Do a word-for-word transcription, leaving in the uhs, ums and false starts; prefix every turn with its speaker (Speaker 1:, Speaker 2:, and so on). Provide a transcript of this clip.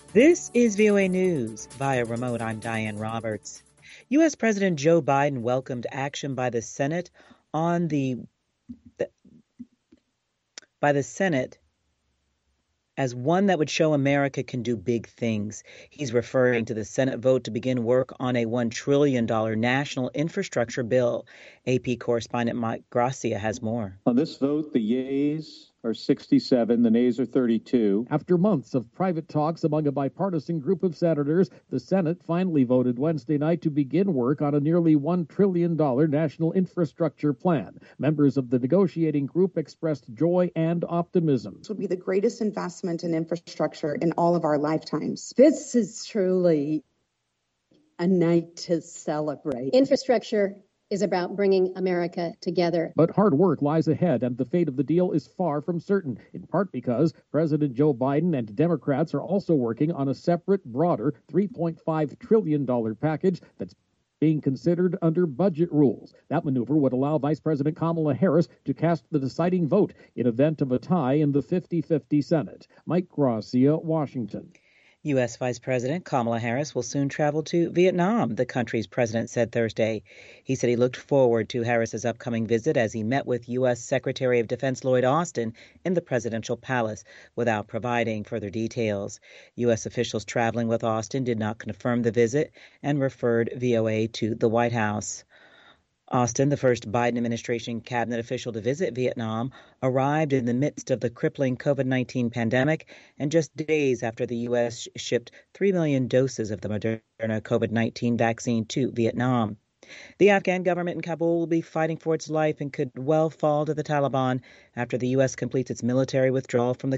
Speaker 1: This is V O A News. Via remote, I'm Diane Roberts. U S. President Joe Biden welcomed action by the Senate on the, the by the Senate as one that would show America can do big things. He's referring to the Senate vote to begin work on a one trillion dollars national infrastructure bill. A P correspondent Mike Gracia has more.
Speaker 2: On this vote, the yeas are sixty-seven, the nays are thirty-two.
Speaker 3: After months of private talks among a bipartisan group of senators, the Senate finally voted Wednesday night to begin work on a nearly one trillion dollars national infrastructure plan. Members of the negotiating group expressed joy and optimism.
Speaker 4: This would be the greatest investment in infrastructure in all of our lifetimes.
Speaker 5: This is truly a night to celebrate.
Speaker 6: Infrastructure is about bringing America together.
Speaker 3: But hard work lies ahead, and the fate of the deal is far from certain, in part because President Joe Biden and Democrats are also working on a separate, broader three point five trillion dollars package that's being considered under budget rules. That maneuver would allow Vice President Kamala Harris to cast the deciding vote in event of a tie in the fifty-fifty Senate. Mike Gracia, Washington.
Speaker 1: U S. Vice President Kamala Harris will soon travel to Vietnam, the country's president said Thursday. He said he looked forward to Harris's upcoming visit as he met with U S. Secretary of Defense Lloyd Austin in the presidential palace without providing further details. U S officials traveling with Austin did not confirm the visit and referred V O A to the White House. Austin, the first Biden administration cabinet official to visit Vietnam, arrived in the midst of the crippling COVID nineteen pandemic and just days after the U S shipped three million doses of the Moderna COVID nineteen vaccine to Vietnam. The Afghan government in Kabul will be fighting for its life and could well fall to the Taliban after the U S completes its military withdrawal from the